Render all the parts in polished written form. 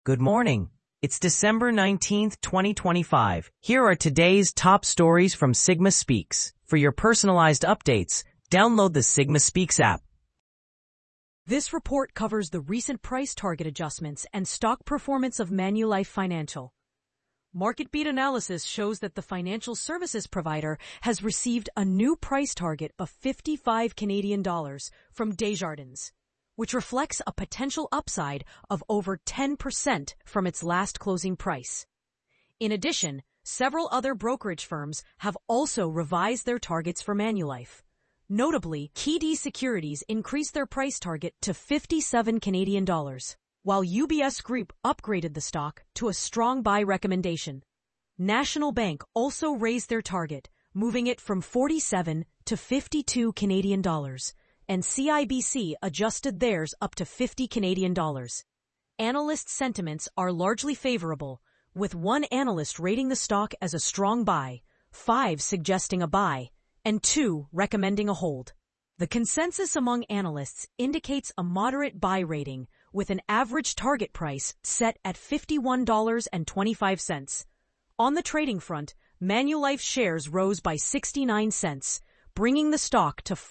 Good morning. It's December 19th, 2025. Here are today's top stories from Sigma Speaks. For your personalized updates, download the Sigma Speaks app. This report covers the recent price target adjustments and stock performance of Manulife Financial. Market beat analysis shows that the financial services provider has received a new price target of 55 Canadian dollars from Desjardins, which reflects a potential upside of over 10% from its last closing price. In addition, several other brokerage firms have also revised their targets for Manulife. Notably, TD Securities increased their price target to 57 Canadian dollars, while UBS Group upgraded the stock to a strong buy recommendation. National Bank also raised their target, moving it from 47 to 52 Canadian dollars. And CIBC adjusted theirs up to 50 Canadian dollars. Analyst sentiments are largely favorable, with one analyst rating the stock as a strong buy, 5 suggesting a buy, and 2 recommending a hold. The consensus among analysts indicates a moderate buy rating, with an average target price set at $51.25. On the trading front, Manulife shares rose by 69 cents, bringing the stock to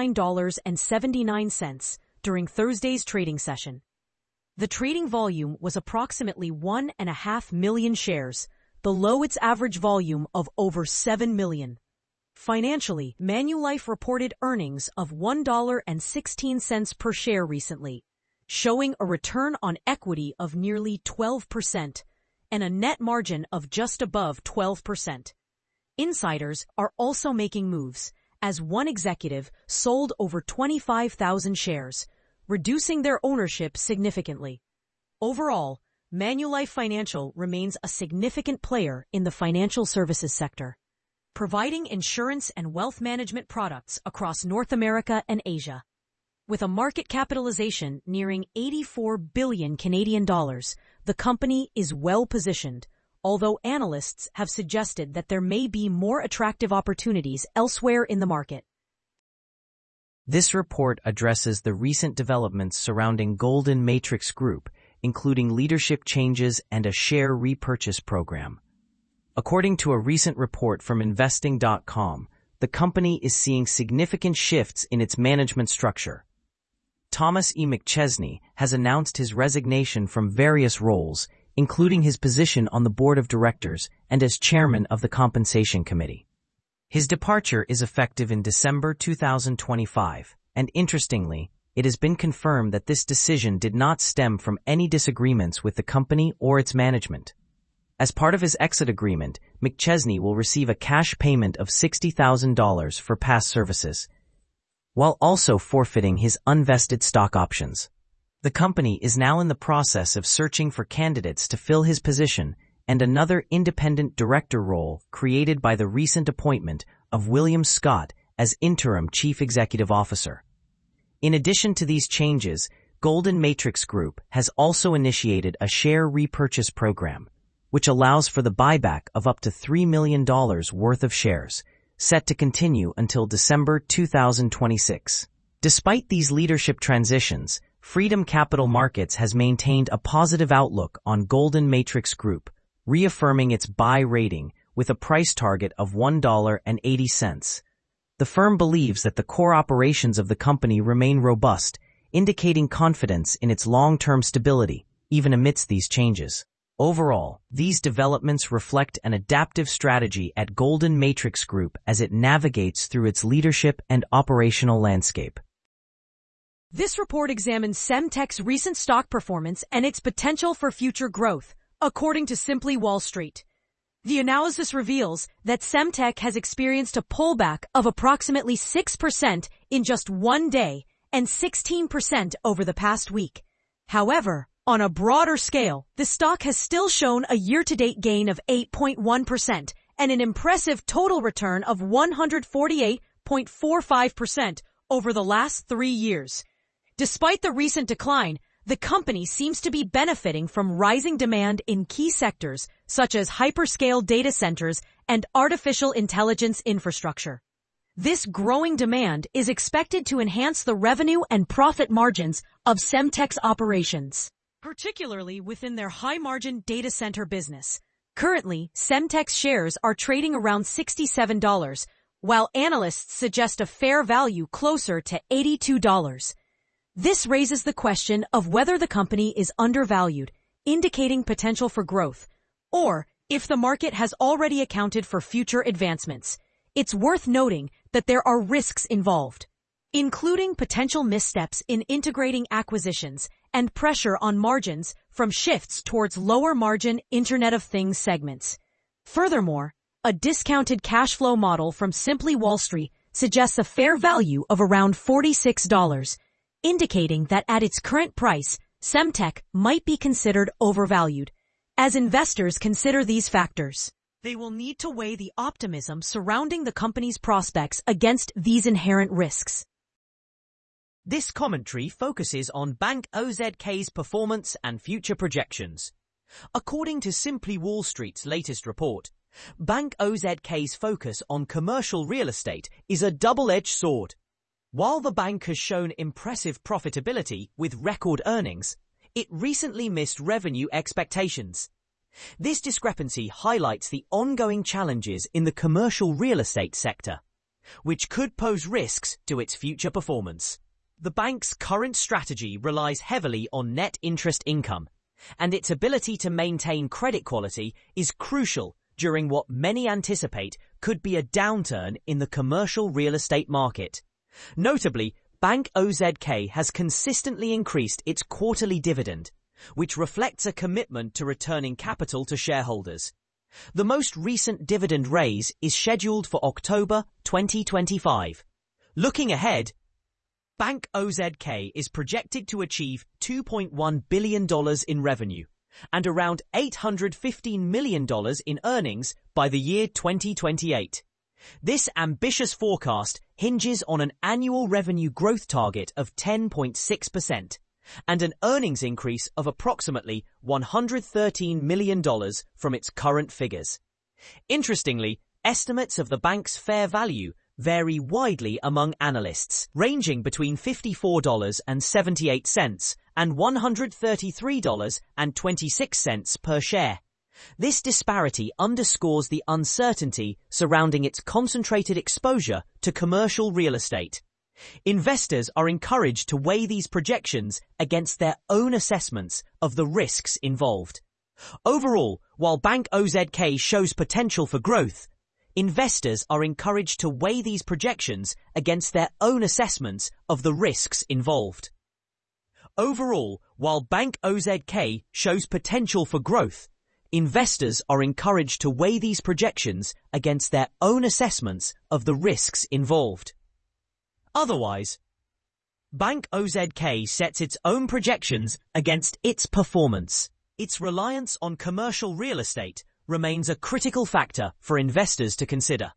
$49.79 during Thursday's trading session. The trading volume was approximately 1.5 million shares, below its average volume of over 7 million. Financially, Manulife reported earnings of $1.16 per share recently, showing a return on equity of nearly 12% and a net margin of just above 12%. Insiders are also making moves, as one executive sold over 25,000 shares, reducing their ownership significantly. Overall, Manulife Financial remains a significant player in the financial services sector, providing insurance and wealth management products across North America and Asia. With a market capitalization nearing 84 billion Canadian dollars, the company is well positioned, although analysts have suggested that there may be more attractive opportunities elsewhere in the market. This report addresses the recent developments surrounding Golden Matrix Group, including leadership changes and a share repurchase program. According to a recent report from Investing.com, the company is seeing significant shifts in its management structure. Thomas E. McChesney has announced his resignation from various roles, including his position on the board of directors and as chairman of the Compensation Committee. His departure is effective in December 2025, and interestingly, it has been confirmed that this decision did not stem from any disagreements with the company or its management. As part of his exit agreement, McChesney will receive a cash payment of $60,000 for past services, while also forfeiting his unvested stock options. The company is now in the process of searching for candidates to fill his position and another independent director role created by the recent appointment of William Scott as interim chief executive officer. In addition to these changes, Golden Matrix Group has also initiated a share repurchase program, which allows for the buyback of up to $3 million worth of shares, set to continue until December 2026. Despite these leadership transitions, Freedom Capital Markets has maintained a positive outlook on Golden Matrix Group, reaffirming its buy rating with a price target of $1.80. The firm believes that the core operations of the company remain robust, indicating confidence in its long-term stability, even amidst these changes. Overall, these developments reflect an adaptive strategy at Golden Matrix Group as it navigates through its leadership and operational landscape. This report examines Semtech's recent stock performance and its potential for future growth, according to Simply Wall Street. The analysis reveals that Semtech has experienced a pullback of approximately 6% in just one day and 16% over the past week. However, on a broader scale, the stock has still shown a year-to-date gain of 8.1% and an impressive total return of 148.45% over the last 3 years. Despite the recent decline, the company seems to be benefiting from rising demand in key sectors such as hyperscale data centers and artificial intelligence infrastructure. This growing demand is expected to enhance the revenue and profit margins of Semtech's operations. particularly within their high-margin data center business. Currently, Semtech's shares are trading around $67, while analysts suggest a fair value closer to $82. This raises the question of whether the company is undervalued, indicating potential for growth, or if the market has already accounted for future advancements. It's worth noting that there are risks involved, including potential missteps in integrating acquisitions and pressure on margins from shifts towards lower-margin Internet of Things segments. Furthermore, a discounted cash flow model from Simply Wall Street suggests a fair value of around $46, indicating that at its current price, Semtech might be considered overvalued. As investors consider these factors, they will need to weigh the optimism surrounding the company's prospects against these inherent risks. This commentary focuses on Bank OZK's performance and future projections. According to Simply Wall Street's latest report, Bank OZK's focus on commercial real estate is a double-edged sword. While the bank has shown impressive profitability with record earnings, it recently missed revenue expectations. This discrepancy highlights the ongoing challenges in the commercial real estate sector, which could pose risks to its future performance. The bank's current strategy relies heavily on net interest income, and its ability to maintain credit quality is crucial during what many anticipate could be a downturn in the commercial real estate market. Notably, Bank OZK has consistently increased its quarterly dividend, which reflects a commitment to returning capital to shareholders. The most recent dividend raise is scheduled for October 2025. Looking ahead, Bank OZK is projected to achieve $2.1 billion in revenue and around $815 million in earnings by the year 2028. This ambitious forecast hinges on an annual revenue growth target of 10.6% and an earnings increase of approximately $113 million from its current figures. Interestingly, estimates of the bank's fair value vary widely among analysts, ranging between $54.78 and $133.26 per share. This disparity underscores the uncertainty surrounding its concentrated exposure to commercial real estate. Investors are encouraged to weigh these projections against their own assessments of the risks involved. Overall, while Bank OZK shows potential for growth, investors are encouraged to weigh these projections against their own assessments of the risks involved. Overall, while Bank OZK shows potential for growth, investors are encouraged to weigh these projections against their own assessments of the risks involved. Otherwise, Bank OZK sets its own projections against its performance. Its reliance on commercial real estate remains a critical factor for investors to consider.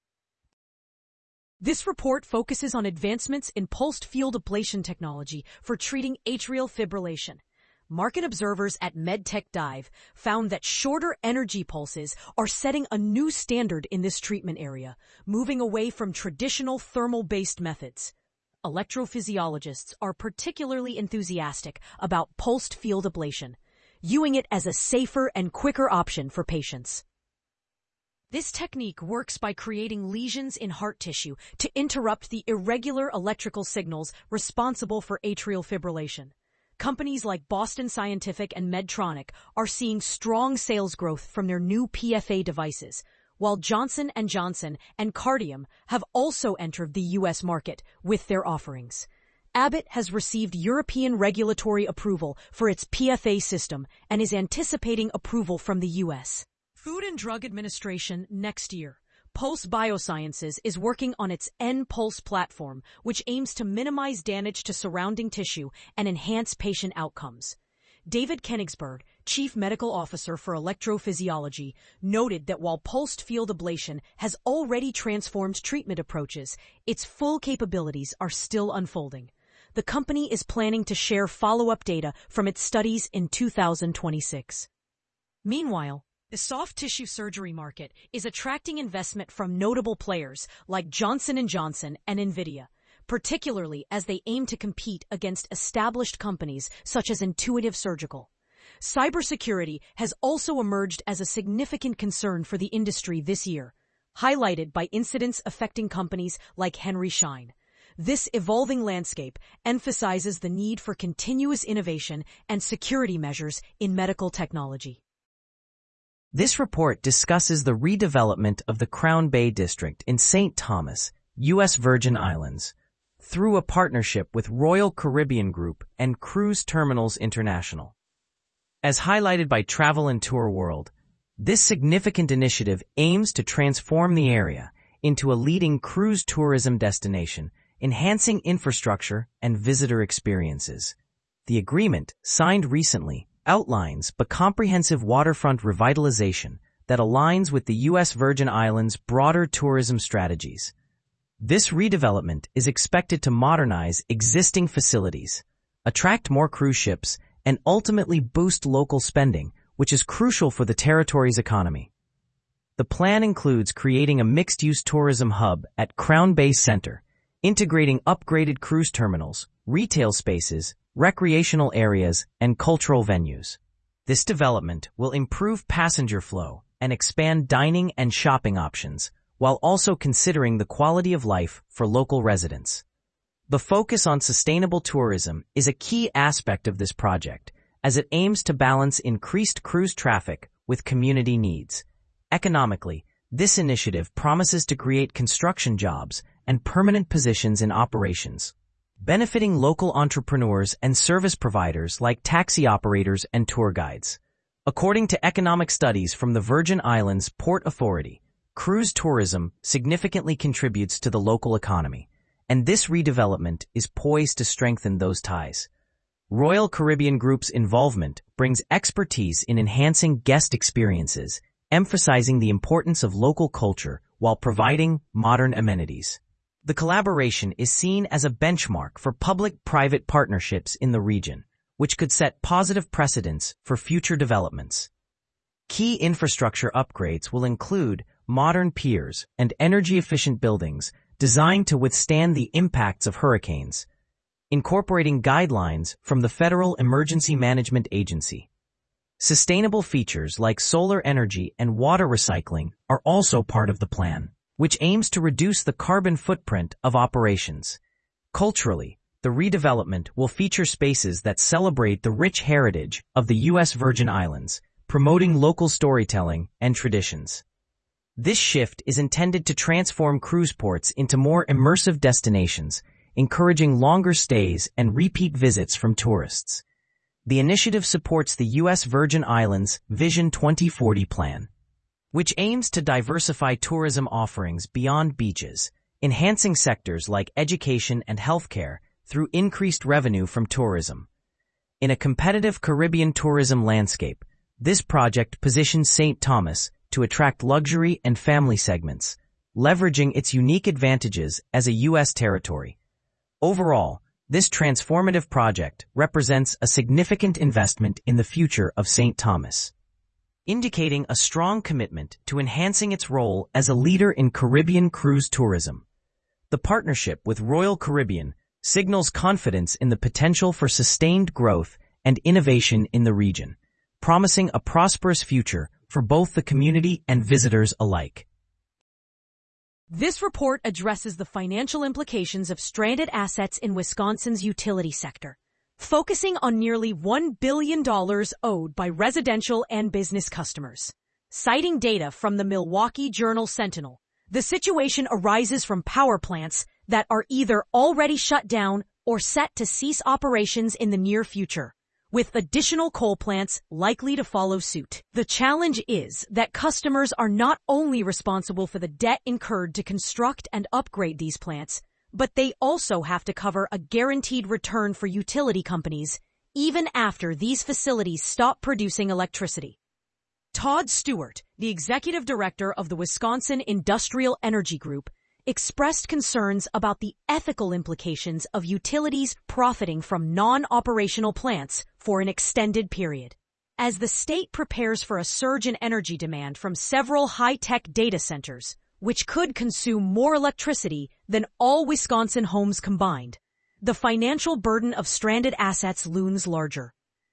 This report focuses on advancements in pulsed field ablation technology for treating atrial fibrillation. Market observers at MedTech Dive found that shorter energy pulses are setting a new standard in this treatment area, moving away from traditional thermal-based methods. Electrophysiologists are particularly enthusiastic about pulsed field ablation, viewing it as a safer and quicker option for patients. This technique works by creating lesions in heart tissue to interrupt the irregular electrical signals responsible for atrial fibrillation. Companies like Boston Scientific and Medtronic are seeing strong sales growth from their new PFA devices, while Johnson & Johnson and Cardium have also entered the U.S. market with their offerings. Abbott has received European regulatory approval for its PFA system and is anticipating approval from the U.S. Food and Drug Administration next year. Pulse Biosciences is working on its N-Pulse platform, which aims to minimize damage to surrounding tissue and enhance patient outcomes. David Kenigsberg, Chief Medical Officer for Electrophysiology, noted that while pulsed field ablation has already transformed treatment approaches, its full capabilities are still unfolding. The company is planning to share follow-up data from its studies in 2026. Meanwhile, the soft tissue surgery market is attracting investment from notable players like Johnson & Johnson and NVIDIA, particularly as they aim to compete against established companies such as Intuitive Surgical. Cybersecurity has also emerged as a significant concern for the industry this year, highlighted by incidents affecting companies like Henry Schein. This evolving landscape emphasizes the need for continuous innovation and security measures in medical technology. This report discusses the redevelopment of the Crown Bay District in St. Thomas, U.S. Virgin Islands, through a partnership with Royal Caribbean Group and Cruise Terminals International. As highlighted by Travel and Tour World, this significant initiative aims to transform the area into a leading cruise tourism destination, enhancing infrastructure and visitor experiences. The agreement, signed recently, outlines a comprehensive waterfront revitalization that aligns with the U.S. Virgin Islands' broader tourism strategies. This redevelopment is expected to modernize existing facilities, attract more cruise ships, and ultimately boost local spending, which is crucial for the territory's economy. The plan includes creating a mixed-use tourism hub at Crown Bay Center, integrating upgraded cruise terminals, retail spaces, recreational areas, and cultural venues. This development will improve passenger flow and expand dining and shopping options, while also considering the quality of life for local residents. The focus on sustainable tourism is a key aspect of this project, as it aims to balance increased cruise traffic with community needs. Economically, this initiative promises to create construction jobs and permanent positions in operations, benefiting local entrepreneurs and service providers like taxi operators and tour guides. According to economic studies from the Virgin Islands Port Authority, cruise tourism significantly contributes to the local economy, and this redevelopment is poised to strengthen those ties. Royal Caribbean Group's involvement brings expertise in enhancing guest experiences, emphasizing the importance of local culture while providing modern amenities. The collaboration is seen as a benchmark for public-private partnerships in the region, which could set positive precedents for future developments. Key infrastructure upgrades will include modern piers and energy-efficient buildings designed to withstand the impacts of hurricanes, incorporating guidelines from the Federal Emergency Management Agency. Sustainable features like solar energy and water recycling are also part of the plan, which aims to reduce the carbon footprint of operations. Culturally, the redevelopment will feature spaces that celebrate the rich heritage of the U.S. Virgin Islands, promoting local storytelling and traditions. This shift is intended to transform cruise ports into more immersive destinations, encouraging longer stays and repeat visits from tourists. The initiative supports the U.S. Virgin Islands Vision 2040 plan, which aims to diversify tourism offerings beyond beaches, enhancing sectors like education and healthcare through increased revenue from tourism. In a competitive Caribbean tourism landscape, this project positions St. Thomas to attract luxury and family segments, leveraging its unique advantages as a U.S. territory. Overall, this transformative project represents a significant investment in the future of St. Thomas, indicating a strong commitment to enhancing its role as a leader in Caribbean cruise tourism. The partnership with Royal Caribbean signals confidence in the potential for sustained growth and innovation in the region, promising a prosperous future for both the community and visitors alike. This report addresses the financial implications of stranded assets in Wisconsin's utility sector, focusing on nearly $1 billion owed by residential and business customers. Citing data from the Milwaukee Journal-Sentinel, the situation arises from power plants that are either already shut down or set to cease operations in the near future, with additional coal plants likely to follow suit. The challenge is that customers are not only responsible for the debt incurred to construct and upgrade these plants, but they also have to cover a guaranteed return for utility companies even after these facilities stop producing electricity. Todd Stewart, the executive director of the Wisconsin Industrial Energy Group, expressed concerns about the ethical implications of utilities profiting from non-operational plants for an extended period. As the state prepares for a surge in energy demand from several high-tech data centers, which could consume more electricity than all Wisconsin homes combined. The financial burden of stranded assets looms larger.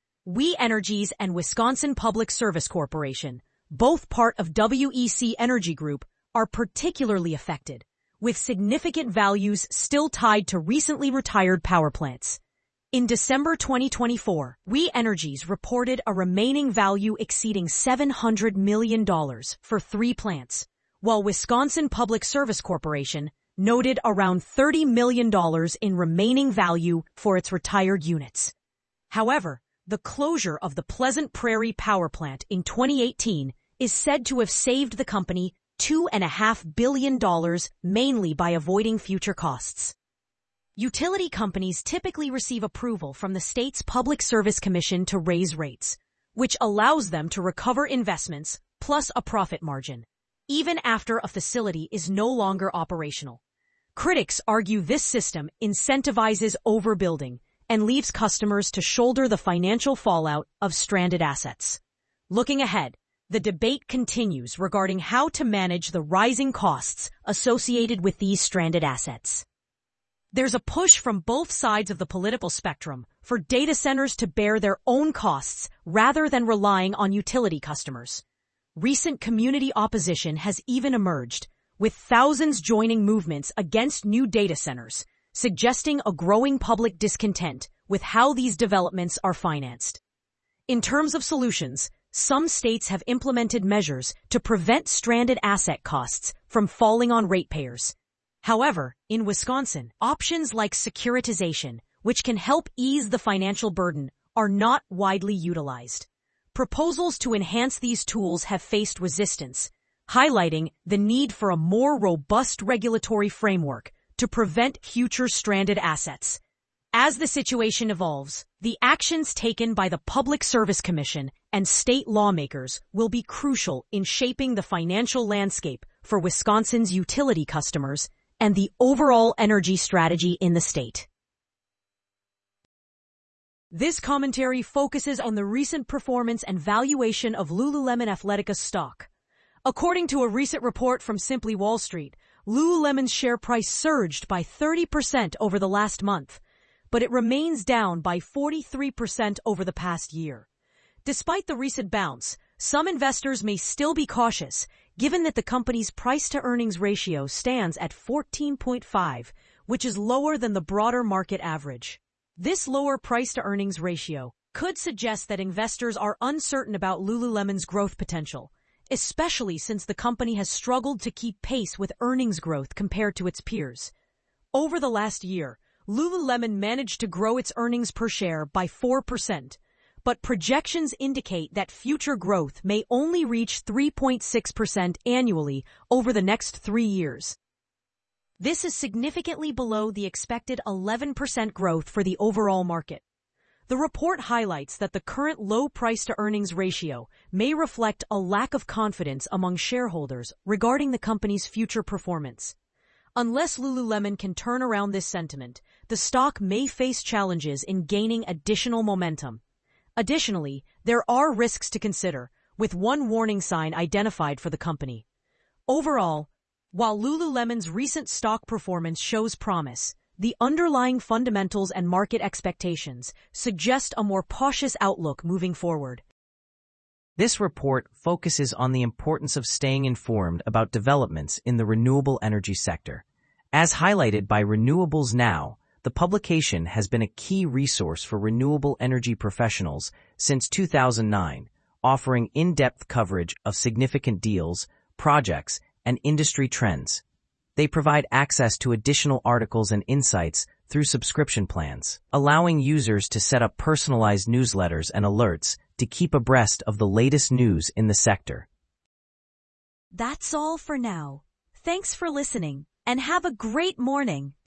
We Energies and Wisconsin Public Service Corporation, both part of WEC Energy Group, are particularly affected, with significant values still tied to recently retired power plants. In December 2024, We Energies reported a remaining value exceeding $700 million for 3 plants, while Wisconsin Public Service Corporation noted around $30 million in remaining value for its retired units. However, the closure of the Pleasant Prairie Power Plant in 2018 is said to have saved the company $2.5 billion, mainly by avoiding future costs. Utility companies typically receive approval from the state's Public Service Commission to raise rates, which allows them to recover investments plus a profit margin, even after a facility is no longer operational. Critics argue this system incentivizes overbuilding and leaves customers to shoulder the financial fallout of stranded assets. Looking ahead, the debate continues regarding how to manage the rising costs associated with these stranded assets. There's a push from both sides of the political spectrum for data centers to bear their own costs rather than relying on utility customers. Recent community opposition has even emerged, with thousands joining movements against new data centers, suggesting a growing public discontent with how these developments are financed. In terms of solutions, some states have implemented measures to prevent stranded asset costs from falling on ratepayers. However, in Wisconsin, options like securitization, which can help ease the financial burden, are not widely utilized. Proposals to enhance these tools have faced resistance, highlighting the need for a more robust regulatory framework to prevent future stranded assets. As the situation evolves, the actions taken by the Public Service Commission and state lawmakers will be crucial in shaping the financial landscape for Wisconsin's utility customers and the overall energy strategy in the state. This commentary focuses on the recent performance and valuation of Lululemon Athletica stock. According to a recent report from Simply Wall Street, Lululemon's share price surged by 30% over the last month, but it remains down by 43% over the past year. Despite the recent bounce, some investors may still be cautious, given that the company's price-to-earnings ratio stands at 14.5, which is lower than the broader market average. This lower price-to-earnings ratio could suggest that investors are uncertain about Lululemon's growth potential, especially since the company has struggled to keep pace with earnings growth compared to its peers. Over the last year, Lululemon managed to grow its earnings per share by 4%, but projections indicate that future growth may only reach 3.6% annually over the next 3 years. This is significantly below the expected 11% growth for the overall market. The report highlights that the current low price-to-earnings ratio may reflect a lack of confidence among shareholders regarding the company's future performance. Unless Lululemon can turn around this sentiment, the stock may face challenges in gaining additional momentum. Additionally, there are risks to consider, with one warning sign identified for the company. Overall, while Lululemon's recent stock performance shows promise, the underlying fundamentals and market expectations suggest a more cautious outlook moving forward. This report focuses on the importance of staying informed about developments in the renewable energy sector. As highlighted by Renewables Now, the publication has been a key resource for renewable energy professionals since 2009, offering in-depth coverage of significant deals, projects, and industry trends. They provide access to additional articles and insights through subscription plans, allowing users to set up personalized newsletters and alerts to keep abreast of the latest news in the sector. That's all for now. Thanks for listening, and have a great morning.